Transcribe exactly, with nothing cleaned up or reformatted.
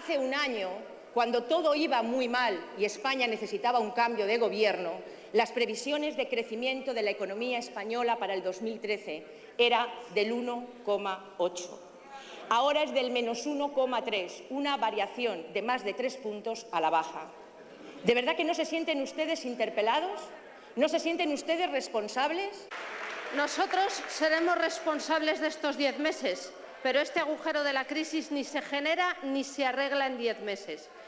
Hace un año, cuando todo iba muy mal y España necesitaba un cambio de gobierno, las previsiones de crecimiento de la economía española para el dos mil trece era del uno coma ocho. Ahora es del menos uno coma tres, una variación de más de tres puntos a la baja. ¿De verdad que no se sienten ustedes interpelados? ¿No se sienten ustedes responsables? Nosotros seremos responsables de estos diez meses, pero este agujero de la crisis ni se genera ni se arregla en diez meses.